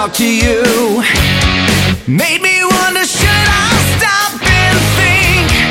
talk to you. Made me wonder, should I stop and think?